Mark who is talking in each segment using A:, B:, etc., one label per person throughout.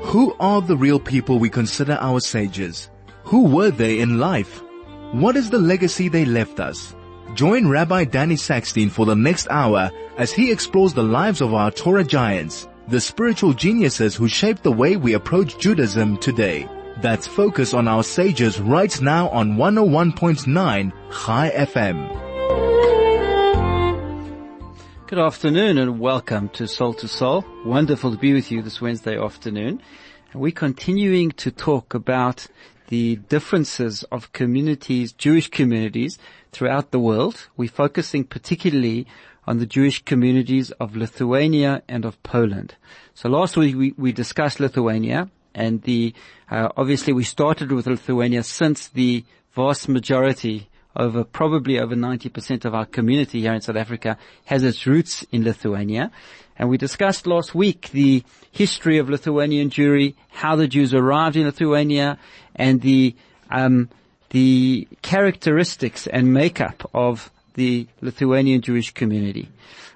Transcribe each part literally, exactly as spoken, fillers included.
A: Who are the real people we consider our sages? Who were they in life? What is the legacy they left us? Join Rabbi Danny Sackstein for the next hour as he explores the lives of our Torah giants, the spiritual geniuses who shaped the way we approach Judaism today. That's Focus on Our Sages right now on one oh one point nine Chai F M.
B: Good afternoon and welcome to Soul to Soul. Wonderful to be with you this Wednesday afternoon. And we're continuing to talk about the differences of communities, Jewish communities throughout the world. We're focusing particularly on the Jewish communities of Lithuania and of Poland. So last week we, we discussed Lithuania, and the uh, obviously we started with Lithuania since the vast majority, over probably over ninety percent of our community here in South Africa has its roots in Lithuania. And we discussed last week the history of Lithuanian Jewry, how the Jews arrived in Lithuania, and the um the characteristics and makeup of the Lithuanian Jewish community.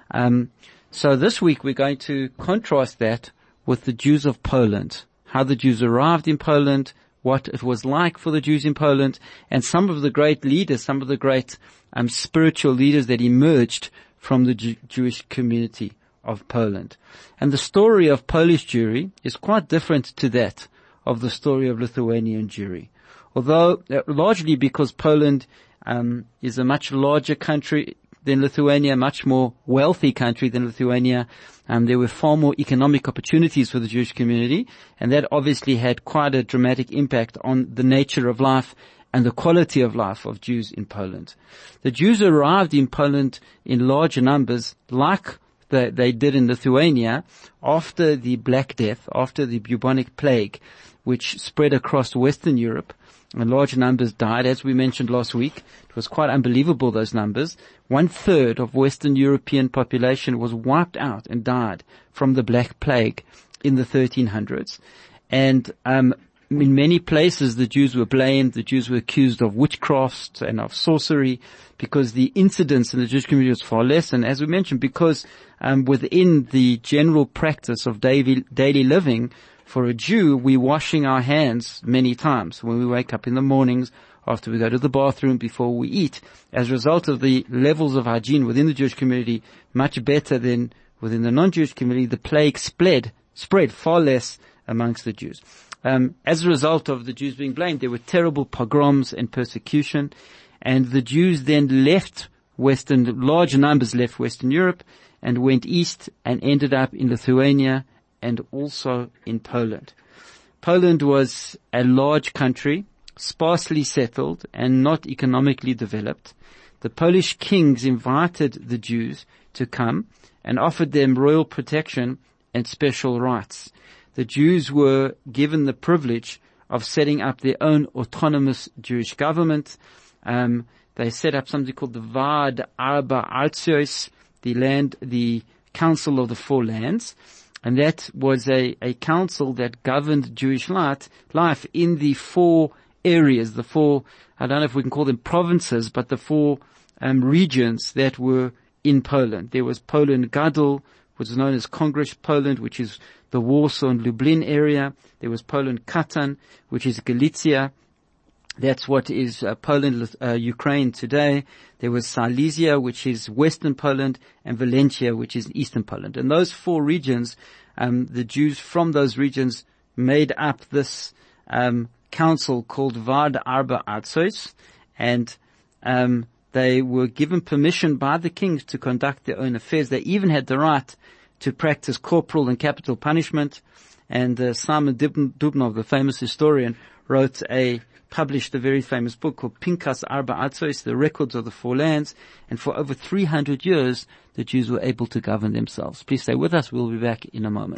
B: Um so this week we're going to contrast that with the Jews of Poland, how the Jews arrived in Poland, what it was like for the Jews in Poland, and some of the great leaders, some of the great um, spiritual leaders that emerged from the Jew- Jewish community of Poland. And the story of Polish Jewry is quite different to that of the story of Lithuanian Jewry. Although, uh, largely because Poland um, is a much larger country than Lithuania, much more wealthy country than Lithuania. Um, there were far more economic opportunities for the Jewish community, and that obviously had quite a dramatic impact on the nature of life and the quality of life of Jews in Poland. The Jews arrived in Poland in large numbers, like the, they did in Lithuania, after the Black Death, after the bubonic plague, which spread across Western Europe. And large numbers died, as we mentioned last week. It was quite unbelievable, those numbers. One third of Western European population was wiped out and died from the Black Plague in the thirteen hundreds. And um in many places the Jews were blamed, the Jews were accused of witchcraft and of sorcery, because the incidence in the Jewish community was far less. And as we mentioned, because um within the general practice of daily, daily living, for a Jew, we're washing our hands many times when we wake up in the mornings, after we go to the bathroom, before we eat. As a result of the levels of hygiene within the Jewish community, much better than within the non-Jewish community, the plague spread, spread far less amongst the Jews. Um, as a result of the Jews being blamed, there were terrible pogroms and persecution, and the Jews then left Western, large numbers left Western Europe and went east and ended up in Lithuania and also in Poland. Poland was a large country, sparsely settled and not economically developed. The Polish kings invited the Jews to come and offered them royal protection and special rights. The Jews were given the privilege of setting up their own autonomous Jewish government. Um, they set up something called the Vaad Arba Artsiois, the land, the Council of the Four Lands. And that was a, a council that governed Jewish life, life in the four areas, the four, I don't know if we can call them provinces, but the four um, regions that were in Poland. There was Poland Gadol, which is known as Congress Poland, which is the Warsaw and Lublin area. There was Poland Katan, which is Galicia. That's what is uh, Poland, uh, Ukraine today. There was Silesia, which is Western Poland, and Valencia, which is Eastern Poland. And those four regions, um, the Jews from those regions made up this um, council called Vaad Arba Artsiois, and um, they were given permission by the kings to conduct their own affairs. They even had the right to practice corporal and capital punishment. And uh, Simon Dubnov, the famous historian, wrote a published a very famous book called Pinkas Arba Artsiois, the Records of the Four Lands, and for over three hundred years, the Jews were able to govern themselves. Please stay with us. We'll be back in a moment.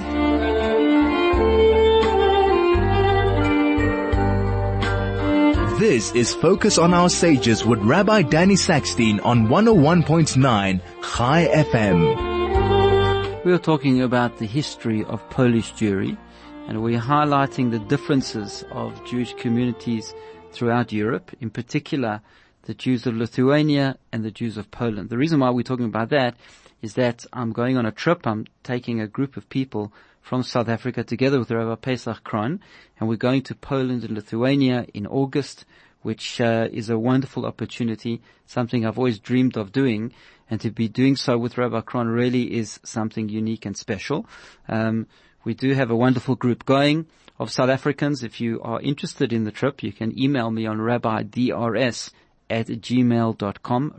A: This is Focus on Our Sages with Rabbi Danny Sackstein on one oh one point nine Chai F M.
B: We are talking about the history of Polish Jewry, and we're highlighting the differences of Jewish communities throughout Europe, in particular the Jews of Lithuania and the Jews of Poland. The reason why we're talking about that is that I'm going on a trip. I'm taking a group of people from South Africa together with Rabbi Pesach Kron, and we're going to Poland and Lithuania in August, which uh, is a wonderful opportunity, something I've always dreamed of doing, and to be doing so with Rabbi Kron really is something unique and special. Um, we do have a wonderful group going of South Africans. If you are interested in the trip, you can email me on rabbidrs at gmail dot com,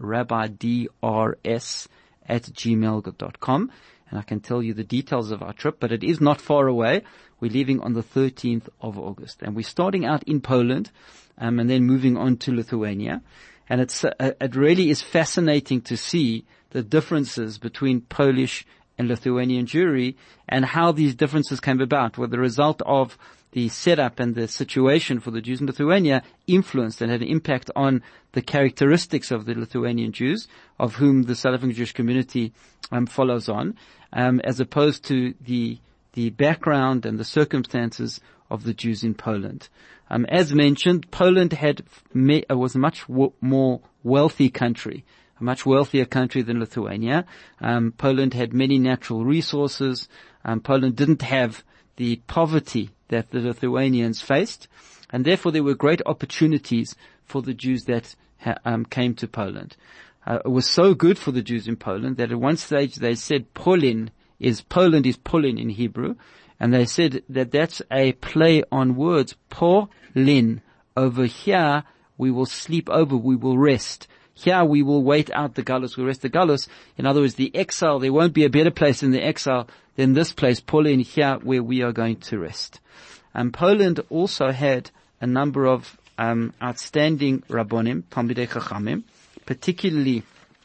B: rabbidrs at gmail dot com, and I can tell you the details of our trip, but it is not far away. We're leaving on the thirteenth of August, and we're starting out in Poland, um, and then moving on to Lithuania. And it's, uh, it really is fascinating to see the differences between Polish and Lithuanian Jewry and how these differences came about, were the result of the setup and the situation for the Jews in Lithuania influenced and had an impact on the characteristics of the Lithuanian Jews, of whom the South African Jewish community um, follows on, um, as opposed to the the background and the circumstances of the Jews in Poland. Um, as mentioned, Poland had uh, was a much w- more wealthy country, a much wealthier country than Lithuania. Um, Poland had many natural resources. Um, Poland didn't have the poverty that the Lithuanians faced, and therefore there were great opportunities for the Jews that ha- um, came to Poland. Uh, it was so good for the Jews in Poland that at one stage they said Polin is, Poland is Polin in Hebrew, and they said that that's a play on words, Polin. Over here we will sleep over, we will rest. Here we will wait out the galus, we'll rest the galus. In other words, the exile, there won't be a better place in the exile than this place, Polin, here where we are going to rest. Um, Poland also had a number of um, outstanding Rabbonim, Talmidei Chachamim, particularly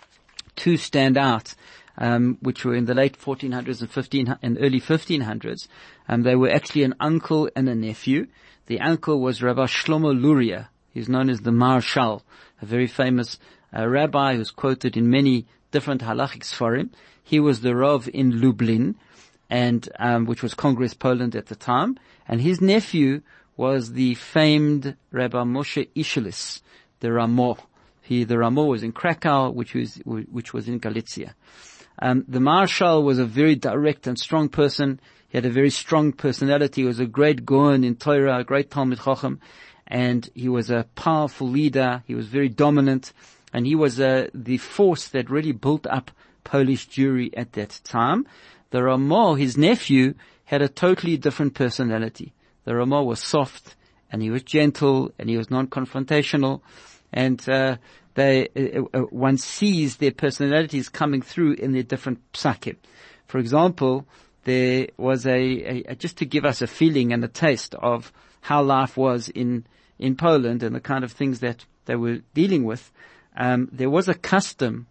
B: two stand out, um, which were in the late fourteen hundreds and fifteen and early fifteen hundreds. Um, they were actually an uncle and a nephew. The uncle was Rabbi Shlomo Luria. He's known as the Marshal, a very famous uh, rabbi who's quoted in many different halachic sfarim. He was the Rav in Lublin, and um, which was Congress Poland at the time, and his nephew was the famed Rabbi Moshe Ishelis, the Ramo. He, the Ramo was in Krakow, which was which was in Galicia. Um, the Marshal was a very direct and strong person. He had a very strong personality. He was a great Gaon in Torah, a great Talmid Chacham, and he was a powerful leader. He was very dominant, and he was uh, the force that really built up Polish Jewry at that time. The Ramo, his nephew, had a totally different personality. The Ramo was soft, and he was gentle, and he was non-confrontational, and uh, they uh, uh, one sees their personalities coming through in their different psakim. For example, there was a, a just to give us a feeling and a taste of how life was in in Poland and the kind of things that they were dealing with. Um, there was a custom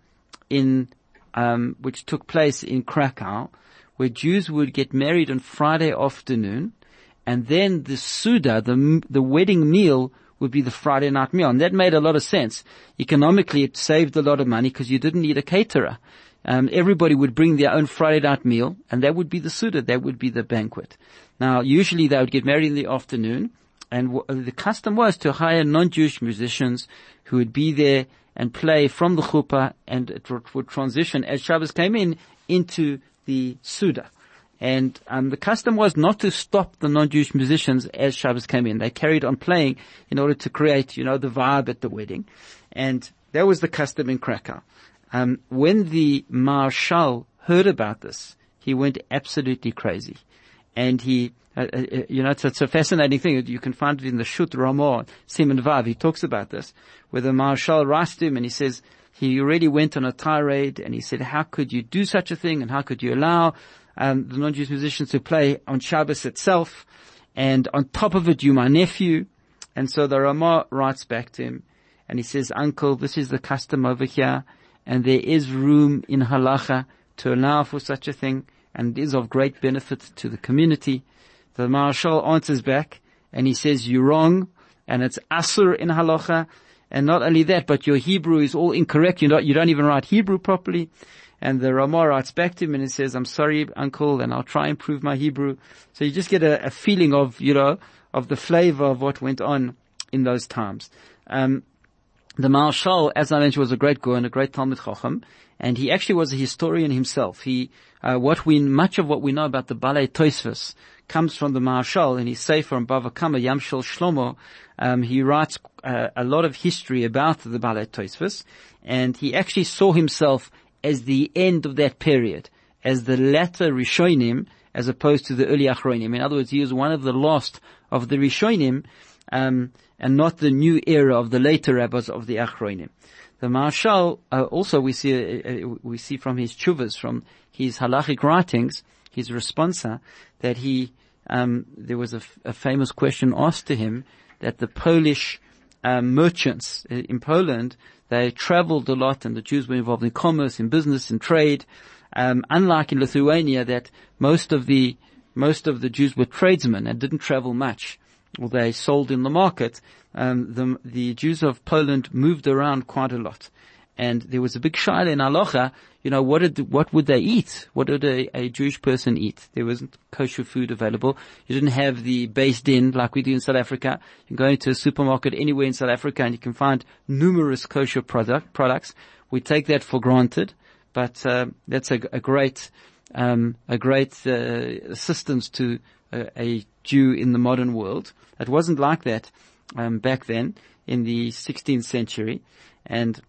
B: in um, which took place in Krakow, where Jews would get married on Friday afternoon, and then the Suda, the, the wedding meal, would be the Friday night meal. And that made a lot of sense. Economically, it saved a lot of money because you didn't need a caterer. Um, everybody would bring their own Friday night meal, and that would be the Suda, that would be the banquet. Now, usually they would get married in the afternoon, and w- the custom was to hire non-Jewish musicians who would be there and play from the chuppah, and it would transition as Shabbos came in into the Suda. And um, the custom was not to stop the non-Jewish musicians as Shabbos came in. They carried on playing in order to create, you know, the vibe at the wedding. And that was the custom in Krakow. Um, when the Marshal heard about this, he went absolutely crazy. And he, uh, uh, you know, it's, it's a fascinating thing. You can find it in the Shut Ramah, Siman Vav. He talks about this, where the Marshal writes to him and he says, he already went on a tirade, and he said, how could you do such a thing, and how could you allow um, the non-Jewish musicians to play on Shabbos itself, and on top of it, you my nephew. And so the Ramah writes back to him, and he says, uncle, this is the custom over here, and there is room in halacha to allow for such a thing, and it is of great benefit to the community. The Marshal answers back, and he says, you're wrong, and it's asur in halacha. And not only that, but your Hebrew is all incorrect. You don't, you don't even write Hebrew properly. And the Ramah writes back to him and he says, I'm sorry, uncle, and I'll try and improve my Hebrew. So you just get a, a feeling of, you know, of the flavor of what went on in those times. Um, the Marshal, as I mentioned, was a great Gaon, a great Talmid Chacham, And he actually was a historian himself. He, uh, what we, much of what we know about the Balei Tosfos comes from the Maharshal in his Sefer on Bava Kama, Yamshel Shlomo. Um, he writes uh, a lot of history about the Balei Tosfos, and he actually saw himself as the end of that period, as the latter Rishonim, as opposed to the early Achronim. In other words, he was one of the last of the Rishonim, um, and not the new era of the later rabbis of the Achronim. The Maharshal, uh, also we see, uh, we see from his chuvas, from his halachic writings, his responsa, that he, um, there was a, f- a famous question asked to him that the Polish, um, merchants in Poland, they traveled a lot and the Jews were involved in commerce, in business, in trade, um, unlike in Lithuania that most of the, most of the Jews were tradesmen and didn't travel much, or they sold in the market. Um, the, the Jews of Poland moved around quite a lot. And there was a big shaila in halacha, you know, what did, what would they eat? What did a, a Jewish person eat? There wasn't kosher food available. You didn't have the base din like we do in South Africa. You can go into a supermarket anywhere in South Africa and you can find numerous kosher product, products. We take that for granted, but, uh, that's a, a great, um, a great, uh, assistance to a, a Jew in the modern world. It wasn't like that. Um, back then in the sixteenth century, and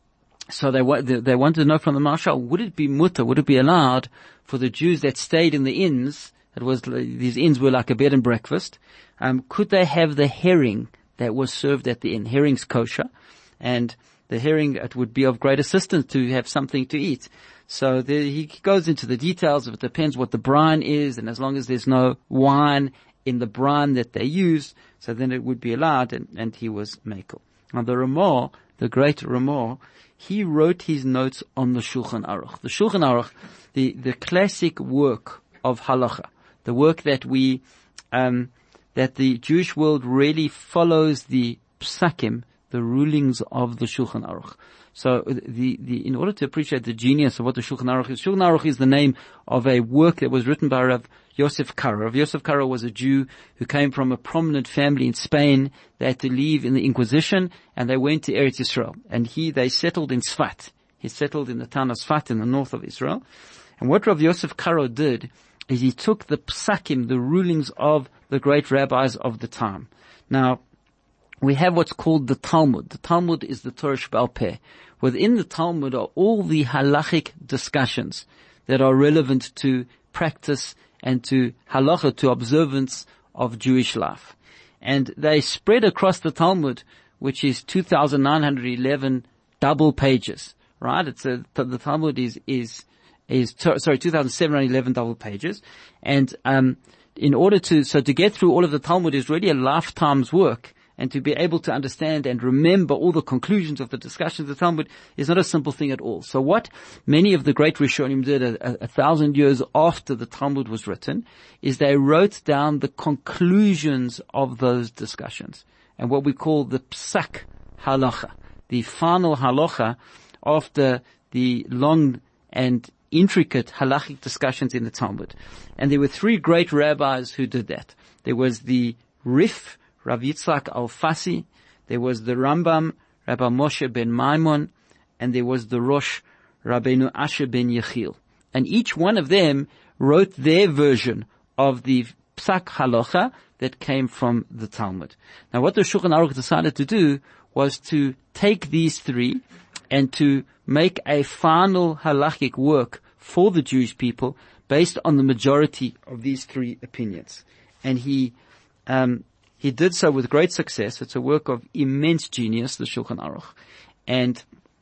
B: so they they wanted to know from the Maharshal, would it be mutter, would it be allowed for the Jews that stayed in the inns? It was these inns were like a bed and breakfast. Um, could they have the herring that was served at the inn? Herring's kosher, and the herring, it would be of great assistance to have something to eat. So the, he goes into the details of it. Depends what the brine is, and as long as there's no wine in the brine that they use, so then it would be allowed, and, and he was mekel. Now the Ramah, the great Ramah, he wrote his notes on the Shulchan Aruch. The Shulchan Aruch, the, the classic work of halacha, the work that we, um, that the Jewish world really follows the psakim, the rulings of the Shulchan Aruch. So the, the, in order to appreciate the genius of what the Shulchan Aruch is, Shulchan Aruch is the name of a work that was written by Rav Yosef Karo. Rav Yosef Karo was a Jew who came from a prominent family in Spain. They had to leave in the Inquisition and they went to Eretz Yisrael. And he, they settled in Sfat. He settled in the town of Sfat in the north of Israel. And what Rav Yosef Karo did is he took the psakim, the rulings of the great rabbis of the time. Now, we have what's called the Talmud. The Talmud is the Torah Sheba'al Peh. Within the Talmud are all the halachic discussions that are relevant to practice and to halacha, to observance of Jewish life. And they spread across the Talmud, which is two thousand nine hundred eleven double pages, right? It's a, the Talmud is, is, is, sorry, two thousand seven hundred eleven double pages. And, um, in order to, so to get through all of the Talmud is really a lifetime's work. And to be able to understand and remember all the conclusions of the discussions of the Talmud is not a simple thing at all. So what many of the great Rishonim did a, a, a thousand years after the Talmud was written is they wrote down the conclusions of those discussions. And what we call the psak halacha, the final halacha after the long and intricate halachic discussions in the Talmud. And there were three great rabbis who did that. There was the Rif, Rav Yitzhak Alfasi, there was the Rambam, Rabbi Moshe ben Maimon, and there was the Rosh, Rabbeinu Asher ben Yechiel. And each one of them wrote their version of the Psak Halacha that came from the Talmud. Now what the Shulchan Aruch decided to do was to take these three and to make a final halachic work for the Jewish people based on the majority of these three opinions. And he, um, He did so with great success. It's a work of immense genius, the Shulchan Aruch. And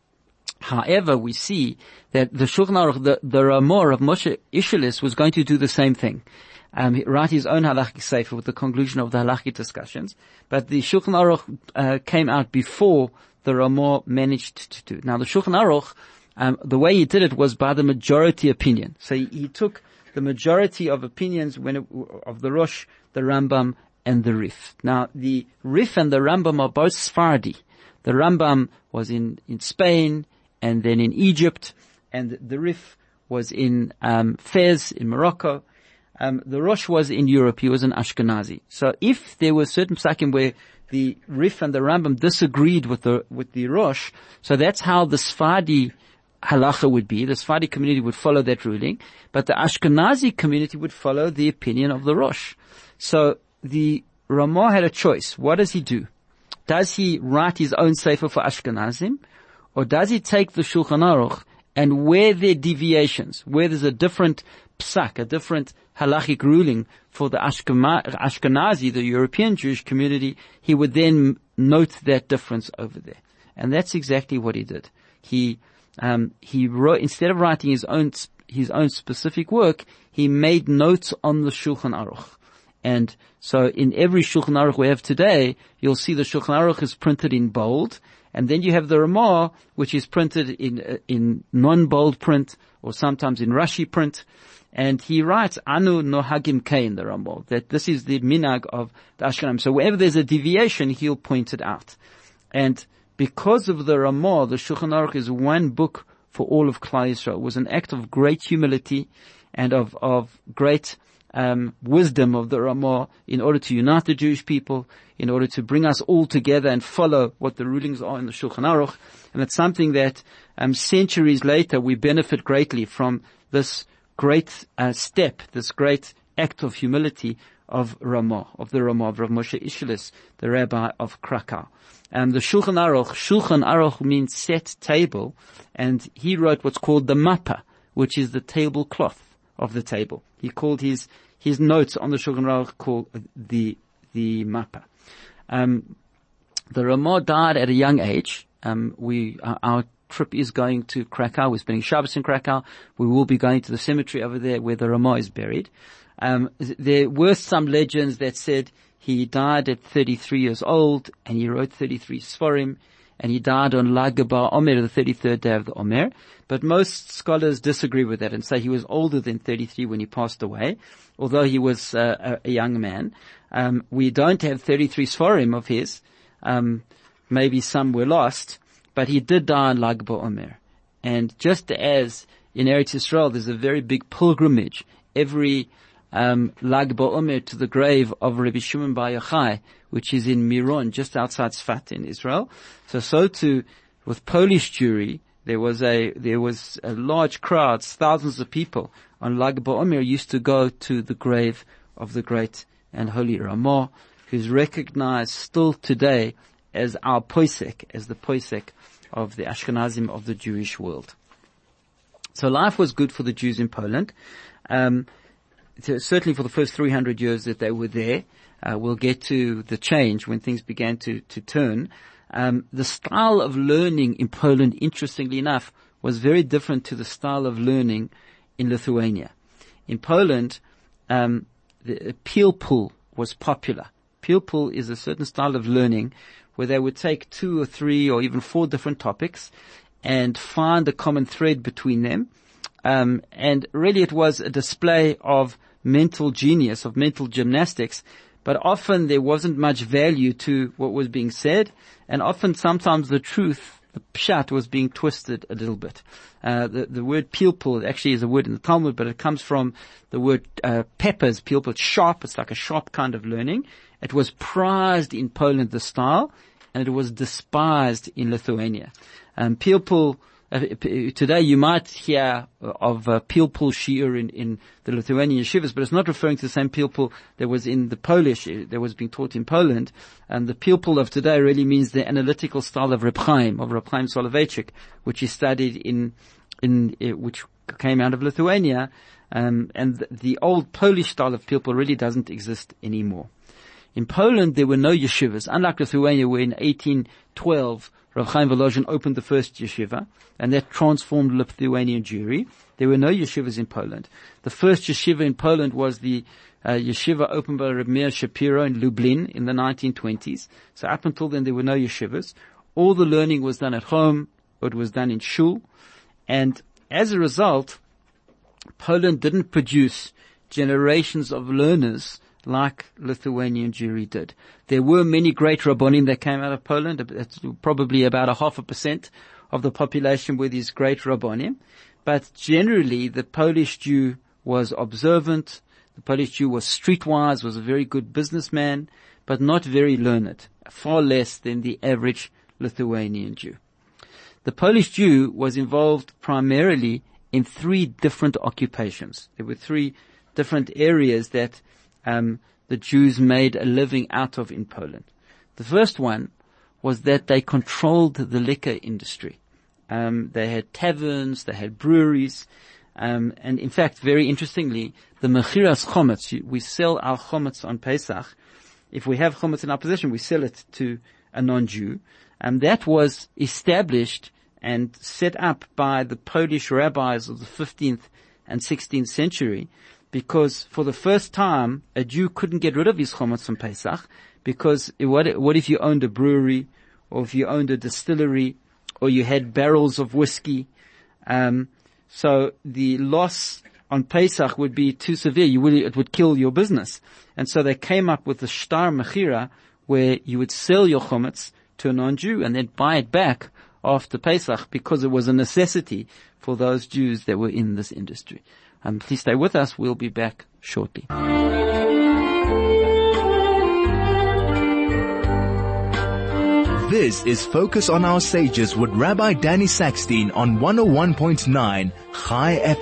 B: however, we see that the Shulchan Aruch, the, the Ramah of Moshe Ishelis was going to do the same thing. Um, he write his own halachic sefer with the conclusion of the halachic discussions. But the Shulchan Aruch uh, came out before the Ramah managed to do. Now the Shulchan Aruch, um, the way he did it was by the majority opinion. So he, he took the majority of opinions when it, of the Rosh, the Rambam, and the Rif. Now, the Rif and the Rambam are both Sephardi. The Rambam was in, in Spain and then in Egypt, and the Rif was in um, Fez in Morocco. Um, the Rosh was in Europe. He was an Ashkenazi. So if there were certain psakim where the Rif and the Rambam disagreed with the with the Rosh, so that's how the Sephardi halacha would be. The Sephardi community would follow that ruling, but the Ashkenazi community would follow the opinion of the Rosh. So the Ramah had a choice. What does he do? Does he write his own sefer for Ashkenazim, or does he take the Shulchan Aruch and where there are deviations, where there's a different psak, a different halachic ruling for the Ashkenazi, the European Jewish community, he would then note that difference over there. And that's exactly what he did. He, um, he wrote, instead of writing his own, his own specific work, he made notes on the Shulchan Aruch. And so in every Shulchan Aruch we have today, you'll see the Shulchan Aruch is printed in bold, and then you have the Ramah, which is printed in, uh, in non-bold print, or sometimes in Rashi print. And he writes, Anu nohagim kain, the Ramah, that this is the minhag of the Ashkenazim. So wherever there's a deviation, he'll point it out. And because of the Ramah, the Shulchan Aruch is one book for all of Klal Yisrael. It was an act of great humility and of, of great um, wisdom of the Ramah in order to unite the Jewish people, in order to bring us all together and follow what the rulings are in the Shulchan Aruch. And it's something that um, centuries later we benefit greatly from this great uh, step, this great act of humility of Ramah, of the Ramah, of Rav Moshe Ishelis, the rabbi of Krakow. Um, the Shulchan Aruch, Shulchan Aruch means set table, and he wrote what's called the Mappa, which is the tablecloth of the table. He called his, his notes on the Shulchan Aruch called the, the Mappa. Um, the Ramah died at a young age. Um, we, uh, our trip is going to Krakow. We're spending Shabbos in Krakow. We will be going to the cemetery over there where the Ramah is buried. Um, there were some legends that said he died at thirty-three years old, and he wrote thirty-three Sforim, and he died on Lag BaOmer, the thirty-third day of the Omer. But most scholars disagree with that and say he was older than thirty-three when he passed away, although he was uh, a, a young man. Um, we don't have thirty-three Sforim of his. Um, maybe some were lost, but he did die on Lag BaOmer. And just as in Eretz Yisrael, there's a very big pilgrimage every Um, Lag BaOmer to the grave of Rabbi Shimon Bar Yochai, which is in Miron, just outside Sfat in Israel. So, so too, with Polish Jewry, there was a, there was a large crowd, thousands of people on Lag BaOmer used to go to the grave of the great and holy Ramah, who's recognized still today as our Poisek, as the Poisek of the Ashkenazim of the Jewish world. So life was good for the Jews in Poland. Um, Certainly for the first three hundred years that they were there. Uh, we'll get to the change when things began to, to turn. Um, the style of learning in Poland, interestingly enough, was very different to the style of learning in Lithuania. In Poland, um, the Pilpul was popular. Pilpul is a certain style of learning where they would take two or three or even four different topics and find a common thread between them. Um, and really it was a display of mental genius, of mental gymnastics, but often there wasn't much value to what was being said, and often sometimes the truth, the pshat, was being twisted a little bit. Uh, the, the word pilpul actually is a word in the Talmud, but it comes from the word uh, peppers, pilpul. It's sharp, it's like a sharp kind of learning. It was prized in Poland, the style, and it was despised in Lithuania. Um, pilpul, Uh, today you might hear of uh, Pilpul Shiur in, in the Lithuanian yeshivas, but it's not referring to the same Pilpul that was in the Polish, uh, that was being taught in Poland. And the Pilpul of today really means the analytical style of Reb Chaim, of Reb Chaim Soloveitchik, which he studied in, in, uh, which came out of Lithuania. Um, and the, the old Polish style of Pilpul really doesn't exist anymore. In Poland there were no yeshivas, unlike Lithuania where in eighteen twelve Rav Chaim Volozhin opened the first yeshiva, and that transformed Lithuanian Jewry. There were no yeshivas in Poland. The first yeshiva in Poland was the uh, yeshiva opened by Reb Meir Shapiro in Lublin in the nineteen twenties. So up until then there were no yeshivas. All the learning was done at home, or it was done in shul. And as a result, Poland didn't produce generations of learners like Lithuanian Jewry did. There were many great Rabbonim that came out of Poland. That's probably about a half a percent of the population were these great Rabbonim. But generally, the Polish Jew was observant. The Polish Jew was streetwise, was a very good businessman, but not very learned, far less than the average Lithuanian Jew. the Polish Jew was involved primarily in three different occupations. There were three different areas that um, the Jews made a living out of in Poland. The first one was that they controlled the liquor industry. Um, they had taverns, they had breweries, um, and in fact, very interestingly, the mechiras chometz, we sell our chometz on Pesach. If we have chometz in our possession, we sell it to a non-Jew. And that was established and set up by the Polish rabbis of the fifteenth and sixteenth century, because for the first time, a Jew couldn't get rid of his chometz on Pesach, because what, what if you owned a brewery, or if you owned a distillery, or you had barrels of whiskey? Um, so the loss on Pesach would be too severe. You would, it would kill your business. And so they came up with the shtar mechira, where you would sell your chometz to a non-Jew and then buy it back after Pesach, because it was a necessity for those Jews that were in this industry. Um, please stay with us. We'll be back shortly.
A: This is Focus on Our Sages with Rabbi Danny Sackstein on one oh one point nine Chai F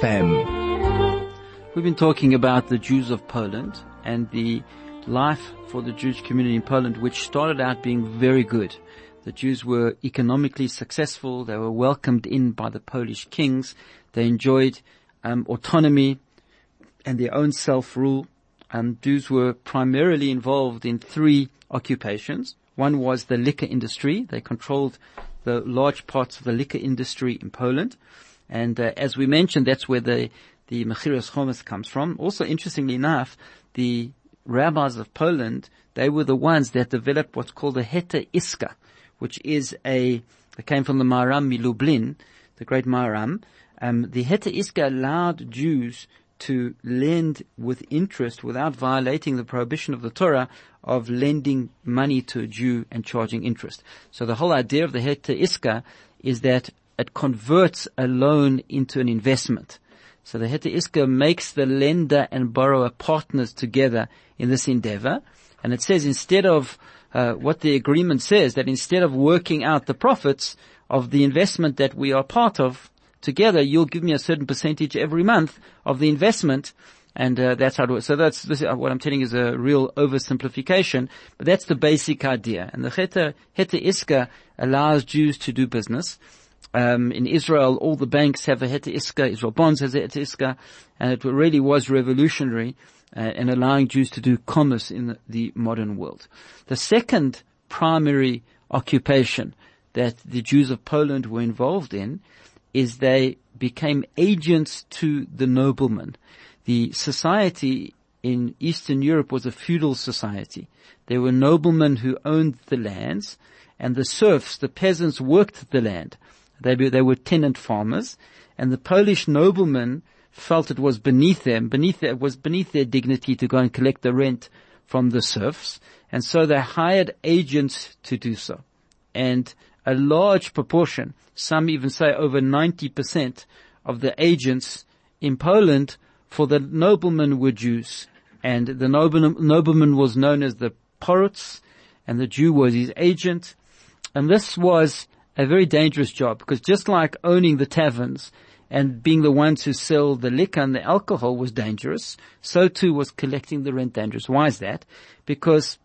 A: M.
B: We've been talking about the Jews of Poland and the life for the Jewish community in Poland, which started out being very good. The Jews were economically successful. They were welcomed in by the Polish kings. They enjoyed um, autonomy and their own self-rule. Um, Jews were primarily involved in three occupations. One was the liquor industry. They controlled the large parts of the liquor industry in Poland. And uh, as we mentioned, that's where the, the mechiras chometz comes from. Also, interestingly enough, the rabbis of Poland, they were the ones that developed what's called a heter iska, which is a, it came from the Maharam Milublin, the great Maharam. Um, the heter iska allowed Jews to lend with interest without violating the prohibition of the Torah of lending money to a Jew and charging interest. So the whole idea of the heter iska is that it converts a loan into an investment. So the heter iska makes the lender and borrower partners together in this endeavor. And it says instead of, uh, what the agreement says, that instead of working out the profits of the investment that we are part of together, you'll give me a certain percentage every month of the investment. And, uh, that's how it works. So that's, this, uh, what I'm telling is a real oversimplification, but that's the basic idea. And the heter, heter iska allows Jews to do business. Um, in Israel, all the banks have a heter iska. Israel Bonds has a heter iska, and it really was revolutionary uh, in allowing Jews to do commerce in the, the modern world. The second primary occupation that the Jews of Poland were involved in is they became agents to the noblemen. The society in Eastern Europe was a feudal society. There were noblemen who owned the lands, and the serfs, the peasants, worked the land. They, they were tenant farmers, and the Polish noblemen felt it was beneath them, beneath it was beneath their dignity to go and collect the rent from the serfs, and so they hired agents to do so. And a large proportion, some even say over ninety percent of the agents in Poland for the noblemen were Jews, and the nobleman, nobleman was known as the Poruc, and the Jew was his agent, and this was a very dangerous job, because just like owning the taverns and being the ones who sell the liquor and the alcohol was dangerous, so too was collecting the rent dangerous. Why is that? Because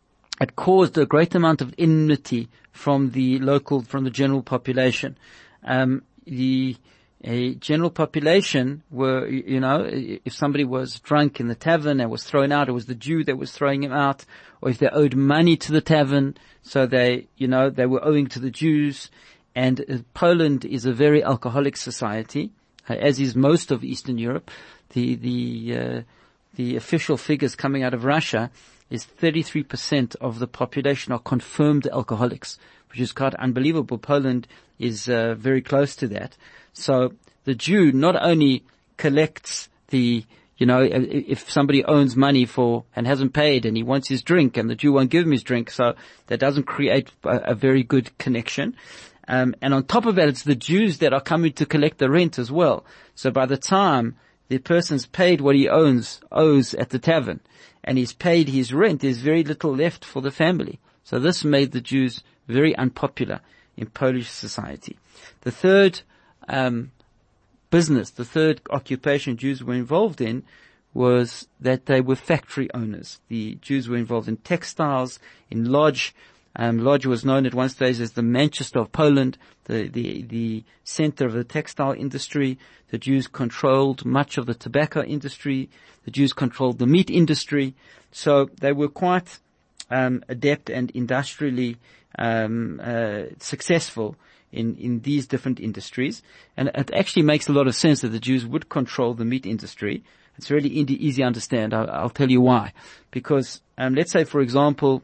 B: it caused a great amount of enmity from the local, from the general population. Um, the a general population were, you know, if somebody was drunk in the tavern and was thrown out, it was the Jew that was throwing him out. Or if they owed money to the tavern, so they, you know, they were owing to the Jews. And uh, Poland is a very alcoholic society, uh, as is most of Eastern Europe. The, the, uh, the official figures coming out of Russia is thirty-three percent of the population are confirmed alcoholics, which is quite unbelievable. Poland is uh, very close to that. So the Jew not only collects the, you know, if somebody owns money for and hasn't paid and he wants his drink and the Jew won't give him his drink, so that doesn't create a, a very good connection. Um, and on top of that, it's the Jews that are coming to collect the rent as well. So by the time the person's paid what he owns, owes at the tavern, and he's paid his rent, there's very little left for the family. So this made the Jews very unpopular in Polish society. The third um, business, the third occupation Jews were involved in was that they were factory owners. The Jews were involved in textiles, in Lodz. Um, Lodz was known at one stage as the Manchester of Poland, the, the, the center of the textile industry. The Jews controlled much of the tobacco industry. The Jews controlled the meat industry. So they were quite um, adept and industrially um, uh, successful in, in these different industries. And it actually makes a lot of sense that the Jews would control the meat industry. It's really easy to understand. I'll, I'll tell you why. Because um, let's say, for example,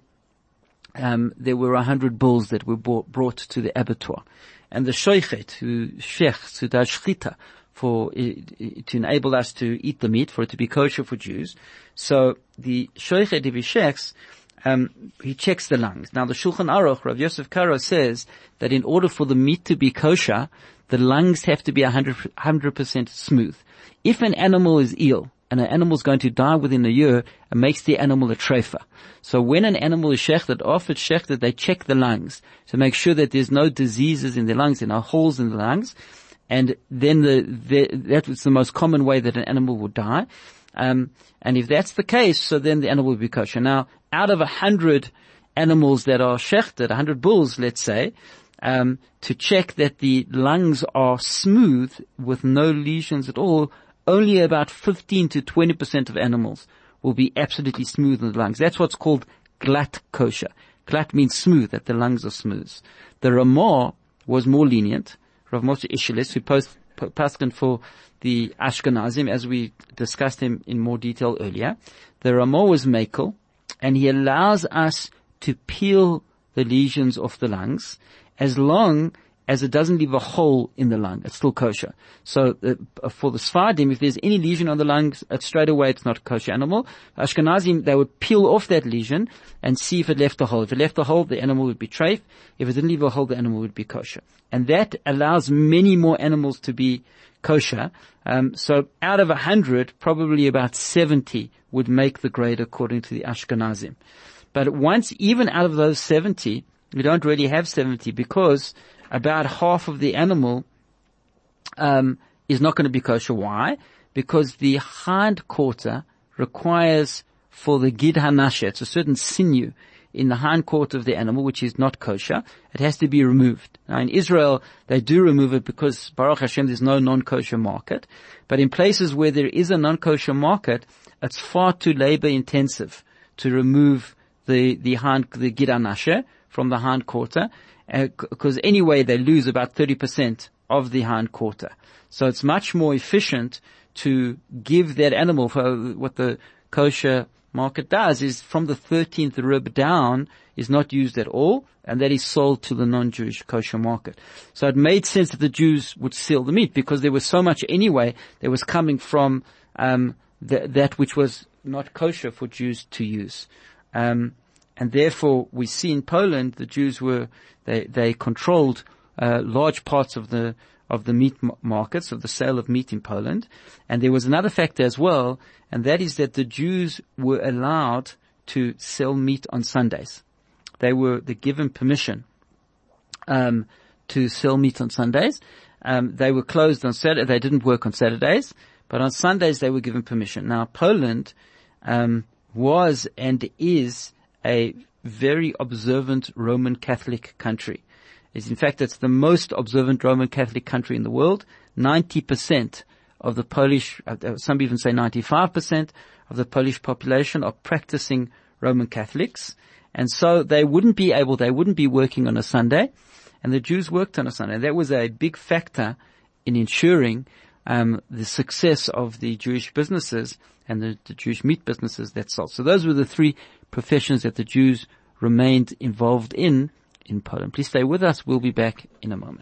B: Um, there were a hundred bulls that were brought, brought to the abattoir, and the shoichet, who shech, who does shchita, for uh, to enable us to eat the meat, for it to be kosher for Jews. So the shoichet, if he shechs, um, he checks the lungs. Now the Shulchan Aruch, Rav Yosef Karo, says that in order for the meat to be kosher, the lungs have to be a hundred hundred percent smooth. If an animal is ill, and an animal is going to die within a year, it makes the animal a treifa. So when an animal is shechted, after it's shechted, they check the lungs to make sure that there's no diseases in the lungs, there are no holes in the lungs. And then the, the that was the most common way that an animal would die. Um, and if that's the case, so then the animal will be kosher. Now, out of a hundred animals that are shechted, a hundred bulls, let's say, um, to check that the lungs are smooth with no lesions at all, only about fifteen to twenty percent of animals will be absolutely smooth in the lungs. That's what's called glatt kosher. Glatt means smooth, that the lungs are smooth. The Ramah was more lenient. Rav Moshe Isheles, who post, paskin for the Ashkenazim, as we discussed him in more detail earlier. The Ramah was makel, and he allows us to peel the lesions off the lungs as long as it doesn't leave a hole in the lung. It's still kosher. So uh, for the Sfardim, if there's any lesion on the lungs, uh, straight away it's not a kosher animal. Ashkenazim, they would peel off that lesion and see if it left a hole. If it left a hole, the animal would be treif. If it didn't leave a hole, the animal would be kosher. And that allows many more animals to be kosher. Um, so out of a hundred, probably about seventy would make the grade according to the Ashkenazim. But once, even out of those seventy, we don't really have seventy, because about half of the animal um, is not going to be kosher. Why? Because the hind quarter requires, for the gid hanashe, it's a certain sinew in the hind quarter of the animal which is not kosher. It has to be removed. Now in Israel, they do remove it because, Baruch Hashem, there's no non-kosher market. But in places where there is a non-kosher market, it's far too labor intensive to remove the the hind, the gid hanashe from the hind quarter. Because uh, anyway, they lose about thirty percent of the hind quarter. So it's much more efficient to give that animal, for what the kosher market does is from the thirteenth rib down is not used at all, and that is sold to the non-Jewish kosher market. So it made sense that the Jews would sell the meat, because there was so much anyway that was coming from um, th- that which was not kosher for Jews to use. Um, And therefore, we see in Poland, the Jews were, they, they controlled, uh, large parts of the, of the meat markets, of the sale of meat in Poland. And there was another factor as well, and that is that the Jews were allowed to sell meat on Sundays. They were the given permission, um, to sell meat on Sundays. Um, they were closed on Saturday, they didn't work on Saturdays, but on Sundays they were given permission. Now Poland, um, was and is a very observant Roman Catholic country. It's, in fact, it's the most observant Roman Catholic country in the world. ninety percent of the Polish, uh, some even say ninety-five percent of the Polish population are practicing Roman Catholics. And so they wouldn't be able, they wouldn't be working on a Sunday. And the Jews worked on a Sunday. That was a big factor in ensuring um, the success of the Jewish businesses and the, the Jewish meat businesses that sold. So those were the three professions that the Jews remained involved in in Poland. Please stay with us. We'll be back in a moment.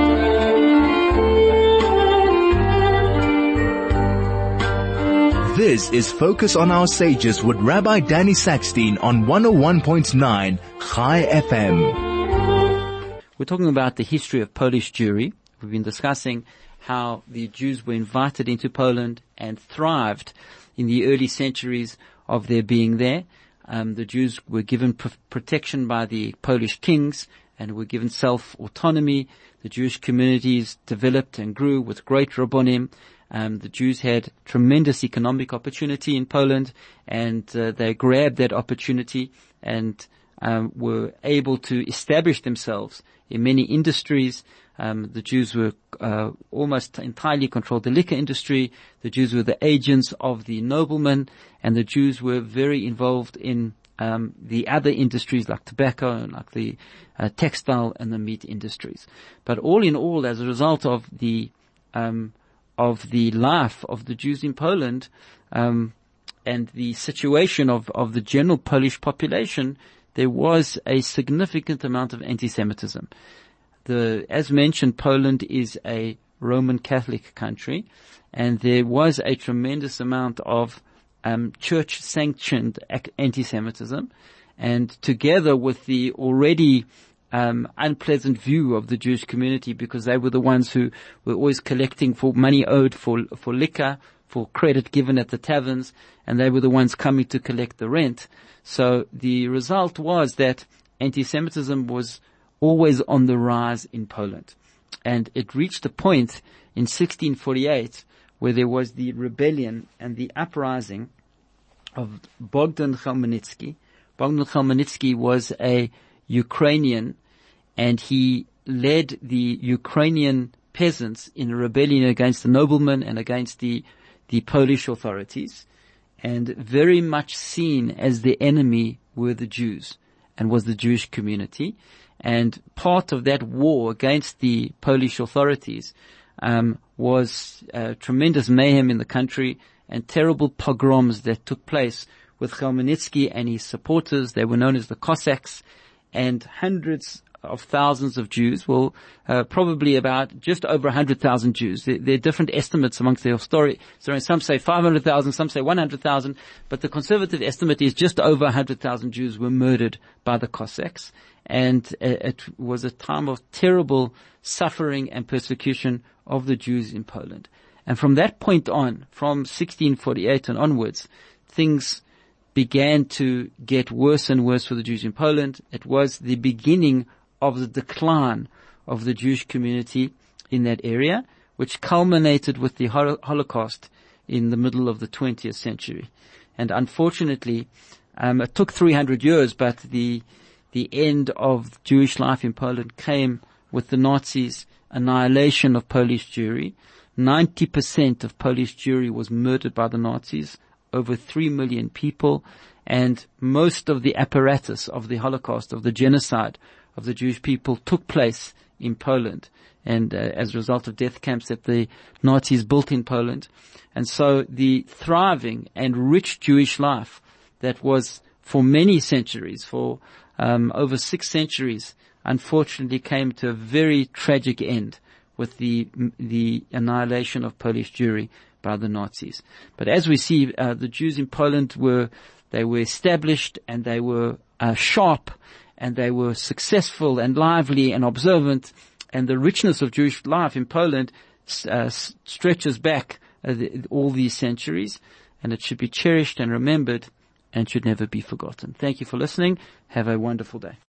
A: This is Focus on Our Sages with Rabbi Danny Sackstein on one oh one point nine Chai F M.
B: We're talking about the history of Polish Jewry. We've been discussing how the Jews were invited into Poland and thrived in the early centuries of their being there. Um, the Jews were given pr- protection by the Polish kings, and were given self-autonomy. The Jewish communities developed and grew with great rabbonim. Um, the Jews had tremendous economic opportunity in Poland, and uh, they grabbed that opportunity and um, were able to establish themselves in many industries. Um, the Jews were uh, almost entirely controlled the liquor industry. The Jews were the agents of the noblemen, and the Jews were very involved in um, the other industries like tobacco and like the uh, textile and the meat industries. But all in all, as a result of the um, of the life of the Jews in Poland um, and the situation of of the general Polish population, there was a significant amount of anti-Semitism. The, as mentioned, Poland is a Roman Catholic country, and there was a tremendous amount of um, church-sanctioned anti-Semitism, and together with the already um, unpleasant view of the Jewish community, because they were the ones who were always collecting for money owed for for liquor, for credit given at the taverns, and they were the ones coming to collect the rent. So the result was that anti-Semitism was always on the rise in Poland. And it reached a point in sixteen forty-eight where there was the rebellion and the uprising of Bogdan Khmelnytsky. Bogdan Khmelnytsky was a Ukrainian, and he led the Ukrainian peasants in a rebellion against the noblemen and against the, the Polish authorities, and very much seen as the enemy were the Jews and was the Jewish community. And part of that war against the Polish authorities um, was uh, tremendous mayhem in the country and terrible pogroms that took place with Khmelnytsky and his supporters. They were known as the Cossacks, and hundreds of thousands of Jews, well, uh, probably about just over one hundred thousand Jews. There, there are different estimates amongst the historians. Some say five hundred thousand, some say one hundred thousand, but the conservative estimate is just over one hundred thousand Jews were murdered by the Cossacks. And uh, it was a time of terrible suffering and persecution of the Jews in Poland. And from that point on, from sixteen forty-eight and onwards, things began to get worse and worse for the Jews in Poland. It was the beginning of the decline of the Jewish community in that area, which culminated with the Holocaust in the middle of the twentieth century. And unfortunately, um, it took three hundred years, but the the end of Jewish life in Poland came with the Nazis' annihilation of Polish Jewry. ninety percent of Polish Jewry was murdered by the Nazis, over three million people, and most of the apparatus of the Holocaust, of the genocide of the Jewish people, took place in Poland, and uh, as a result of death camps that the Nazis built in Poland. And so the thriving and rich Jewish life that was for many centuries, for um, over six centuries, unfortunately came to a very tragic end with the the annihilation of Polish Jewry by the Nazis. But as we see, uh, the Jews in Poland were, they were established, and they were uh, sharp, and they were successful and lively and observant, and the richness of Jewish life in Poland uh, stretches back uh, the, all these centuries, and it should be cherished and remembered and should never be forgotten. Thank you for listening. Have a wonderful day.